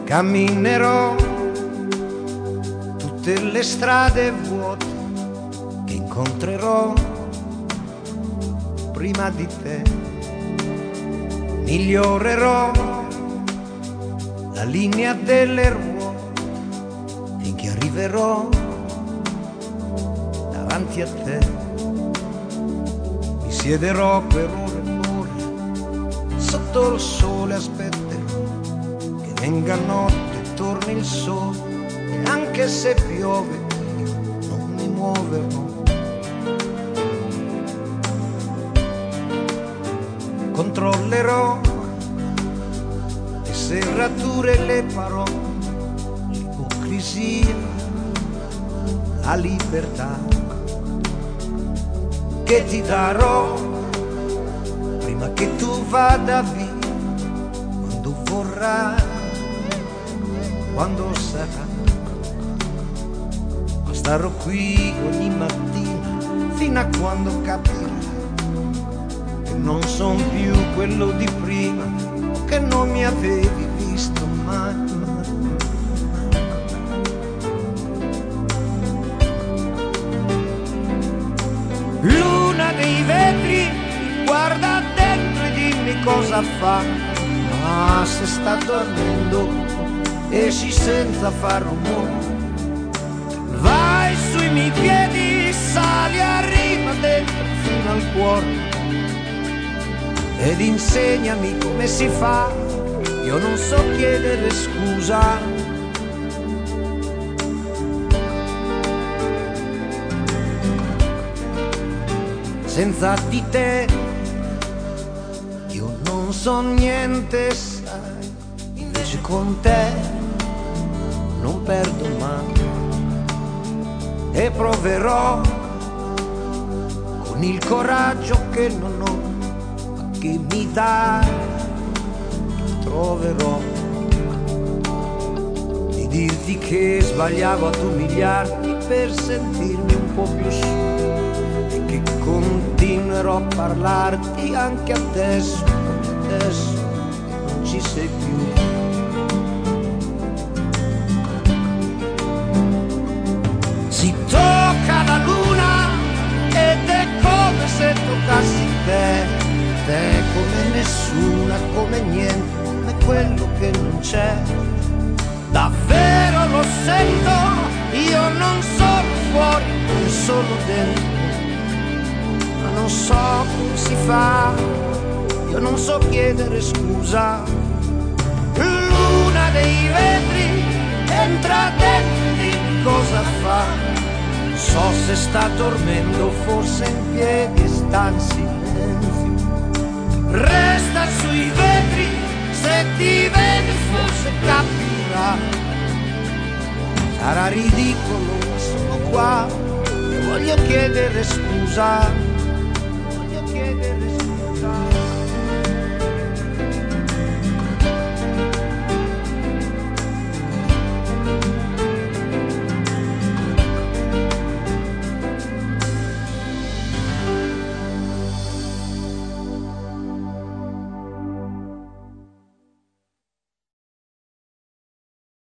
Camminerò tutte le strade vuote che incontrerò prima di te. Migliorerò la linea delle ruote finché arriverò davanti a te. Mi siederò per ore e ore sotto il sole, aspetterò che venga notte e torni il sole, e anche se piove io non mi muoverò. Controllerò le serrature e le parole, l'ipocrisia, la libertà che ti darò prima che tu vada via, quando vorrai, quando sarà. Ma starò qui ogni mattina fino a quando capirai che non son più quello di prima, che non mi avevi visto mai. Luna dei vetri, guarda dentro e dimmi cosa fa. Ma se sta dormendo, esci senza far rumore. Vai sui miei piedi, sali, arriva dentro fino al cuore ed insegnami come si fa. Io non so chiedere scusa. Senza di te io non so niente, sai, invece con te non perdo mai. E proverò con il coraggio che non ho, ma che mi dai, troverò di dirti che sbagliavo ad umiliarti per sentirmi un po' più su, e che continuerò a parlarti anche adesso che non ci sei più. Si tocca la luna ed è come se toccassi te come nessuna, come niente, come quello che non c'è. Davvero lo sento, io non sono fuori, non sono dentro, ma non so come si fa, io non so chiedere scusa. Luna dei vetri, entra dentro e dimmi cosa fa. Non so se sta dormendo, forse in piedi e sta in silenzio. Resta sui vetri, se ti vedi forse capirà. Sarà ridicolo, ma sono qua e voglio chiedere scusa. Voglio chiedere scusa.